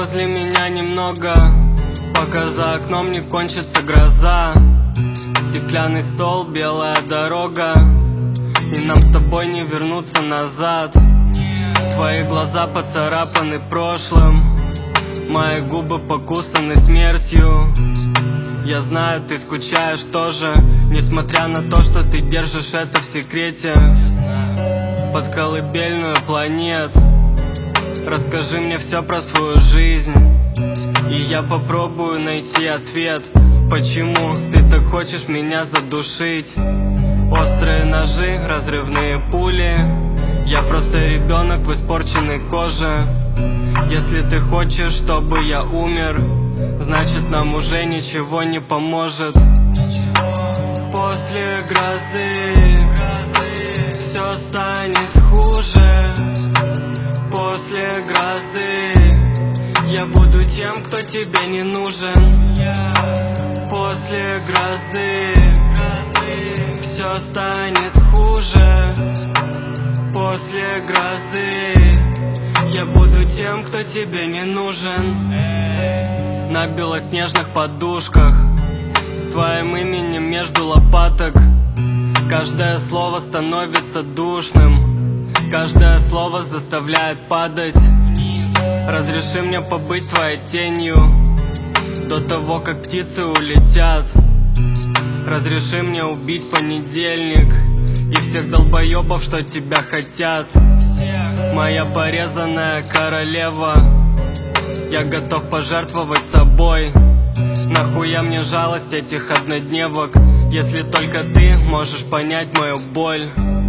возле меня немного, пока за окном не кончится гроза. Стеклянный стол, белая дорога, и нам с тобой не вернуться назад. Твои глаза поцарапаны прошлым, мои губы покусаны смертью. Я знаю, ты скучаешь тоже, несмотря на то, что ты держишь это в секрете. Под колыбельную планет расскажи мне все про свою жизнь, и я попробую найти ответ. Почему ты так хочешь меня задушить? Острые ножи, разрывные пули, я просто ребенок в испорченной коже. Если ты хочешь, чтобы я умер, значит нам уже ничего не поможет. После грозы все станет хуже. После грозы я буду тем, кто тебе не нужен. После грозы все станет хуже. После грозы я буду тем, кто тебе не нужен. На белоснежных подушках с твоим именем между лопаток. Каждое слово становится душным, каждое слово заставляет падать. Разреши мне побыть твоей тенью до того, как птицы улетят. Разреши мне убить понедельник и всех долбоебов, что тебя хотят. Моя порезанная королева, я готов пожертвовать собой. Нахуя мне жалость этих однодневок, если только ты можешь понять мою боль.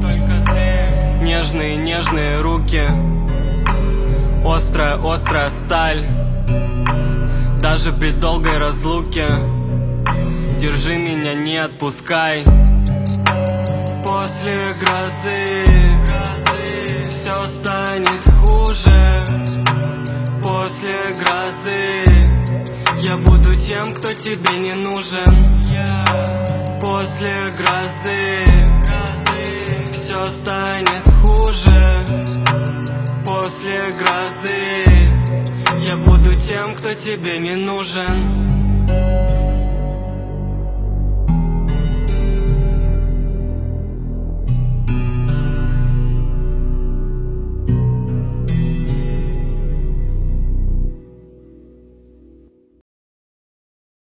Нежные руки, острая сталь. Даже при долгой разлуке держи меня, не отпускай. После грозы все станет хуже. После грозы я буду тем, кто тебе не нужен. После грозы все станет хуже. После грозы я буду тем, кто тебе не нужен.